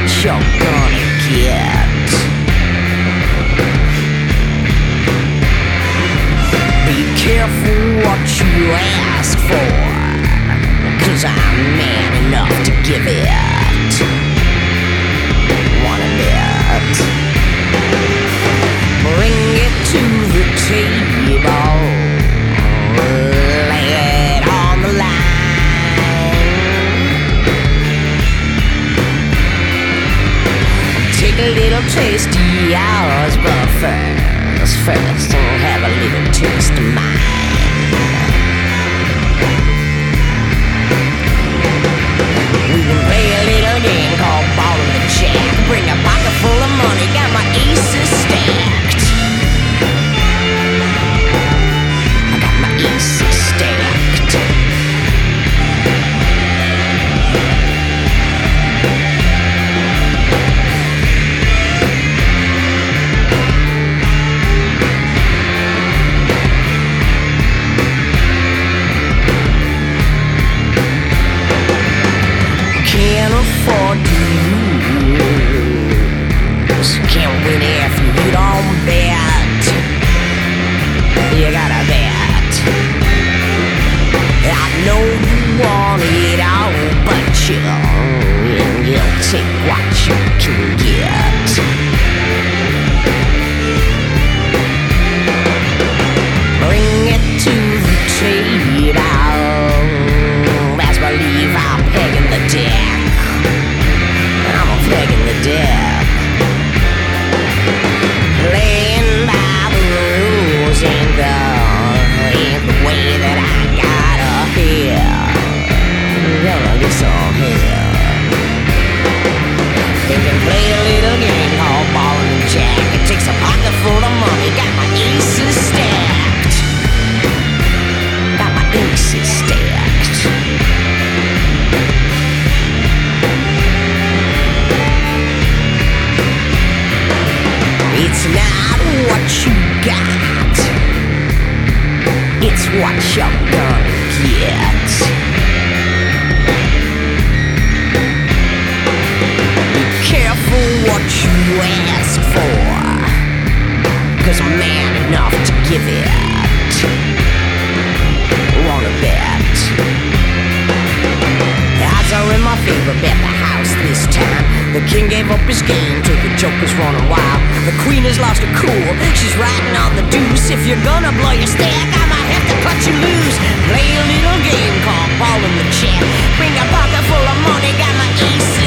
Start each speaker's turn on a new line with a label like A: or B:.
A: what you're gonna get. Be careful what you ask for, 'cause I'm man enough to give it. Want a bit? Bring it to the table, lay it on the line. Take a little taste of yours, but first I'll have a little taste of mine. We can play a little game called Ball in the Jack. Bring a pocket full of money, got my aces stacked. I got my aces stacked. Can't afford to lose. Can't win if you don't bet. You gotta bet. I know you want it all, but you'll take what you can get. Bring it to the table. Best believe I'm pegging the deck. I'm a pegging the deck. Playing by the rules ain't the way that I gotta hear. Gonna get some here. They can play a little game called Ball in the Jack. It takes a pocket full of money, got my aces stacked. Got my aces stacked. It's not what you got, it's what you're gonna get. Be careful what you ask for, 'cause I'm man enough to give it. Wanna bet? Odds are in my favor, bet the house this time. The king gave up his game till the joker's running wild. The queen has lost her cool, she's riding on the deuce. If you're gonna blow your stack, I might have to cut you loose. Play a little game called Ball in the Jack. Bring a pocket full of money, got my aces